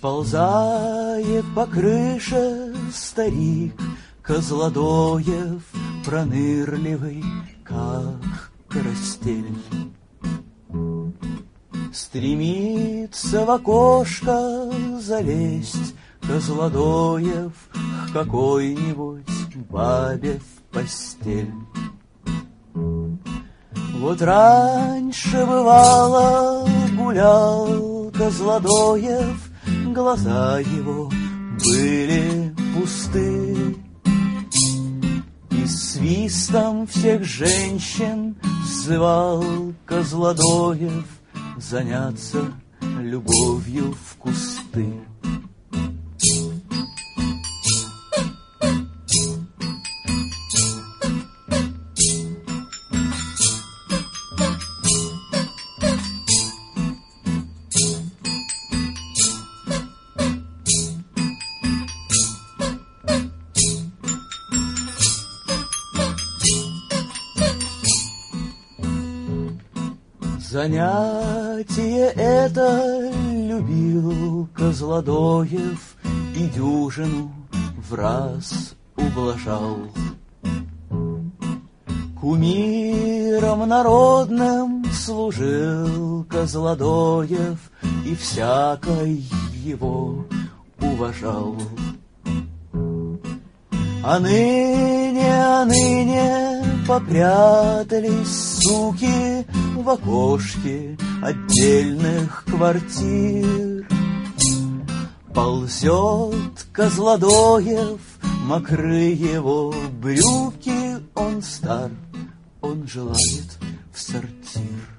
Сползает по крыше старик Козлодоев, пронырливый, как карастель. Стремится в окошко залезть Козлодоев к какой-нибудь бабе в постель. Вот раньше, бывало, гулял Козлодоев, глаза его были пусты, и свистом всех женщин звал Козлодоев заняться любовью в кусты. Занятие это любил Козлодоев и дюжину в раз ублажал. Кумиром народным служил Козлодоев и всякой его уважал. А ныне попрятались суки в окошке отдельных квартир. Ползет Козлодоев, мокры его брюки, он стар, он желает в сортир.